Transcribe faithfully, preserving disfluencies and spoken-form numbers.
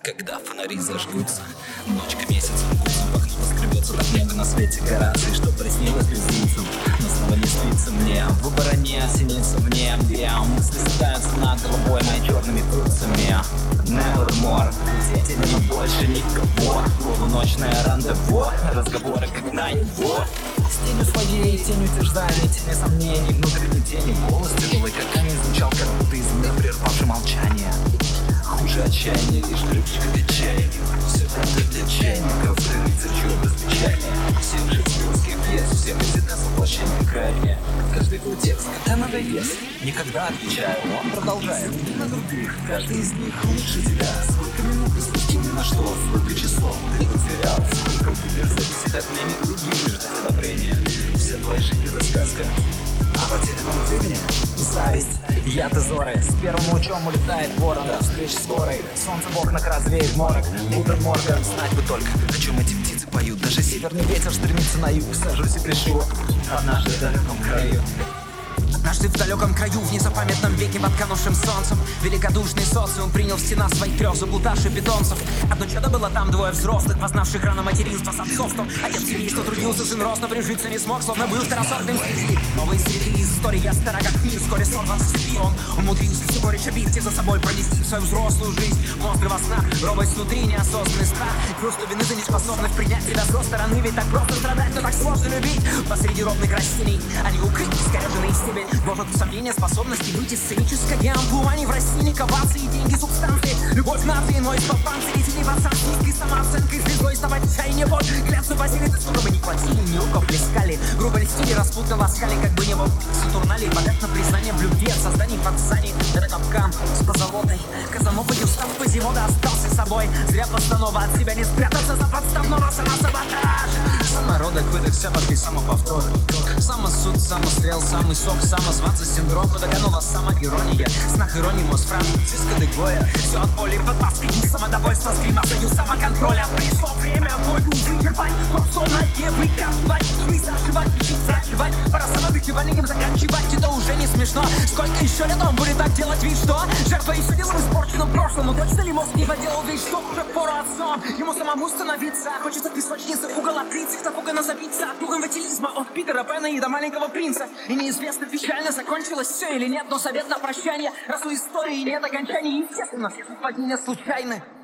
Когда фонари зажгутся, ночка месяцем вкусом в окно поскребется. Так много на свете гораций, что приснилось безумцам. Но снова не спится мне, выбора не синится мне, где мысли ставятся над головой моими черными крутцами. Nevermore, где тебя больше никого. Полуночное рандеву, разговоры как на него. С тенью своей, тень утверждали, тени сомнений, внутренней тени. Голос тяжелый, как камень, звучал, как будто из меня прервавший молчание. Хуже отчаяния, лишь ключик к отчаянию. Все это для чайников, рыцарь чудо звучания. Всех шекспировских пьес, всех из нас воплощение крайне. Каждый твой текст, когда надоест, никогда отвечаю, он продолжает. Не на других, каждый из них лучше тебя. Сколько минут спустя ни на что, сколько часов ты потерял. Сколько выбор зависит от мнения других, ждать одобрения. Вся твоя жизнь это сказка. А потерянном времени зависть, яд и зоры. С первым лучом улетает ворон, до встречи скорой. Солнце в окнах развеет морок. Утром Морган, знать бы только, о чем эти птицы поют. Даже северный ветер стремится на юг. Сажусь и пишу однажды в далеком краю. Однажды в далеком краю, в незапамятном веке, под канувшим солнцем, великодушный социум принял в стена своих трех заблудавших питомцев. Одно чадо было там, двое взрослых, познавших рано материнство с отцовством. Отец семейства трудился, сын рос, но прижиться не смог, словно был второсортным среди. Новые среды из истории, я стара как мир, вскоре сорван с цепи. Он умудрился всю горечь обид за собой пронести в свою взрослую жизнь. Монстры во снах, робость внутри, неосознанный страх. Чувство вины за неспособность принять себя с его стороны. Ведь так просто страдать, но так сложно любить. Посреди ровных растений они укрыты, скореженные стебель. Может сомнение способности выйти сценическое амплуа. Не в России коваться и деньги субстанции. Любовь нации, но из-под панцирей синий пацан с низкой самооценкой, звездой вставать в чай не боль. Клятвы Василий, ты сколько бы ни платили, ни руков плескали. Грубо льстили, распутно ласкали, как бы не было Сатурнали. Богат на признание в любви от созданий подзаний. Это капкан с позолотой. Казанова не устав позевода, остался собой. Зря постанова, от себя не спрятаться за подставного самосаботаж. Самородок, выдох, сяпорки, самоповтор. Самосуд, самострел, самый сок, самозванца, синдром. Догонула самоирония, снах иронии, мозфран, циска дегоя. Все от боли под маской, самодовольство, скрима, союз самоконтроля. Пришло время войну вычерпать, попсовно не выковать. Мы зашивать, лечить, зашивать. Пора самодыхиванием заканчивать, это уже не смешно. Сколько еще лет он будет так делать вид, что жертва еще делом испорченном прошлом. Но точно ли мозг не поделал вид, что уже пора отцом ему самому становиться. Хочется песочницы, угол открыть, напуганно забиться от инфантилизма, от Питера Пэна и до маленького принца. И неизвестно, печально закончилось все или нет, но совет на прощание. Раз у истории нет окончания, естественно, все совпадения случайны.